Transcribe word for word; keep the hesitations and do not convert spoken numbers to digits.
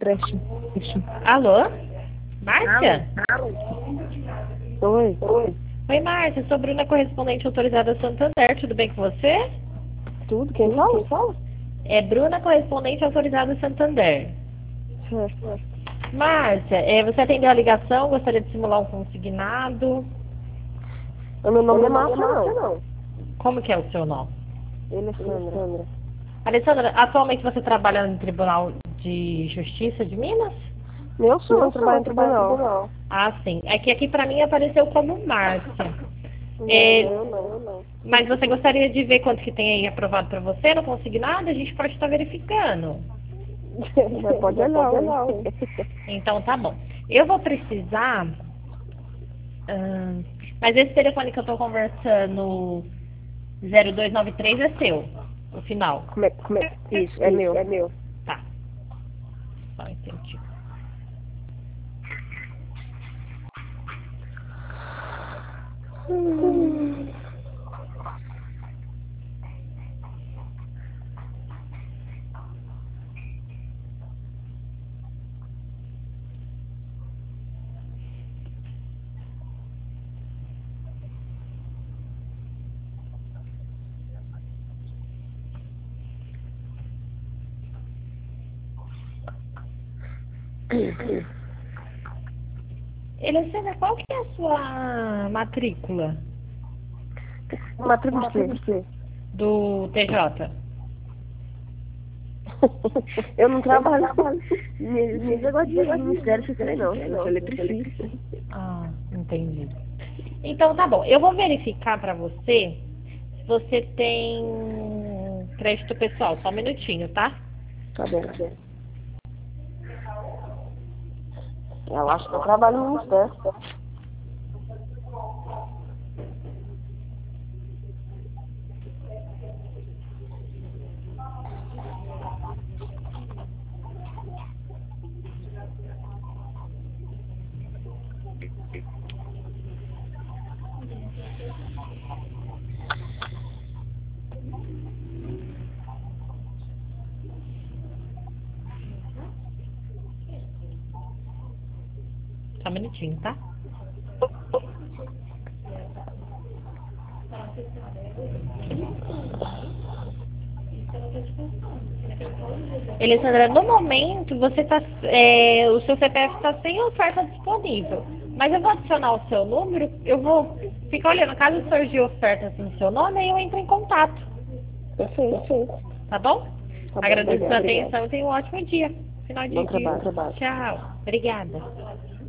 empréstimo. Alô? Márcia? Oi. Oi. Oi, Márcia. Sou Bruna, correspondente autorizada Santander. Tudo bem com você? Tudo? Quem fala? Quem fala? É Bruna, correspondente autorizada Santander. Certo. Márcia, é, você atendeu a ligação? Gostaria de simular um consignado? O meu nome não é Márcia, não. não. Como que é o seu nome? Ele é Sandra. Alessandra, atualmente você trabalha no Tribunal de Justiça de Minas? Meu sonho trabalha no tribunal. Ah, sim. É que aqui pra mim apareceu como Márcia. Não, É, eu não, eu não. mas você gostaria de ver quanto que tem aí aprovado pra você? Não consignado? A gente pode estar verificando. Mas pode olhar. Então tá bom. Eu vou precisar... hum, mas esse telefone que eu tô conversando, zero dois nove três, é seu, o final. Como é, como é? Isso, é meu. É meu. Tá. Só entendi. Hum. Elecena, qual que é a sua matrícula Matrícula de quê? do T J? Eu não trabalho nesse negócio de ministério, você sei não. Eu sou eletricista. Ah, entendi. Então tá bom. Eu vou verificar pra você se você tem crédito pessoal. Só um minutinho, tá? Tá bom. Eu acho que eu trabalho no ministério. Só um minutinho, tá? Elisandra, no momento você tá, é, o seu C P F está sem oferta disponível. Mas eu vou adicionar o seu número, eu vou ficar olhando. Caso surgir ofertas no seu nome, aí eu entro em contato. Perfeito. Tá bom? Tá bom, Agradeço a sua obrigada. atenção e tenha um ótimo dia. Final de Bom dia. trabalho. Tchau. Obrigada.